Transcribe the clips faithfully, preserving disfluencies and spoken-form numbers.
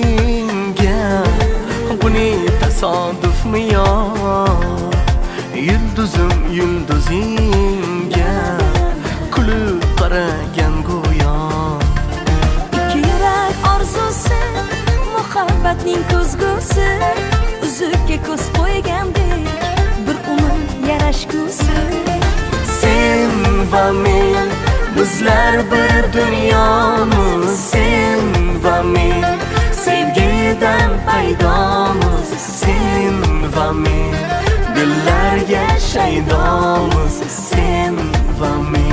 senga. Bu ne tasodifmi yo, yulduzim yulduzingga kulib qaragan go'yo. Ikki yurak orzusi, muhabbatning ko'zgusi, uzukka ko'z qo'ygandek bir umr yarashgusi. Sen va men, bizlar bir dunyomiz. Sen va men, sevgidan paydomiz. Sen va men, dillarga shaydomiz. Sen va men.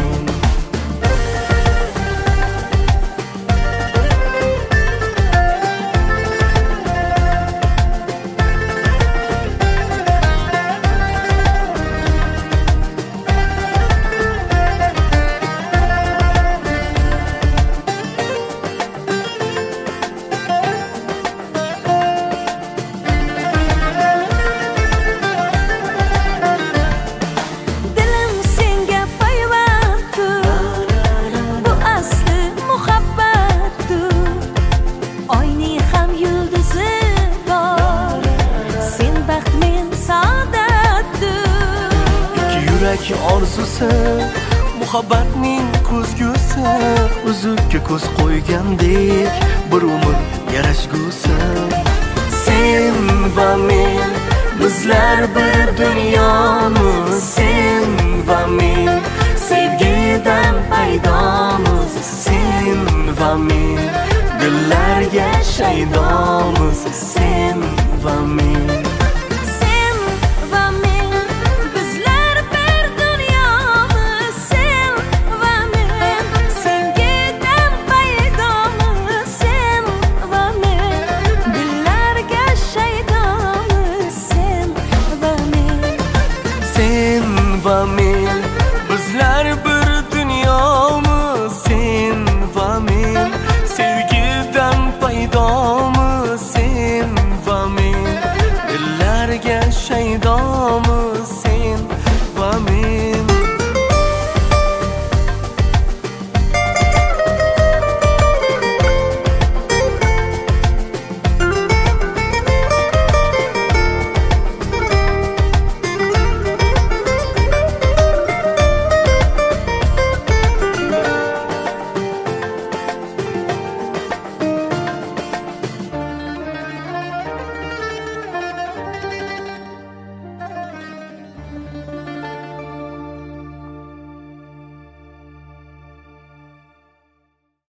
Yurak orzusi, muhabbatning ko'zgusi, uzukka ko'z qo'ygandek bir umr yarashgusi. Sen va men, bizlar bir dunyomiz. Sen va men, sevgidan paydomiz. Sen va men, dillarga shaydomiz.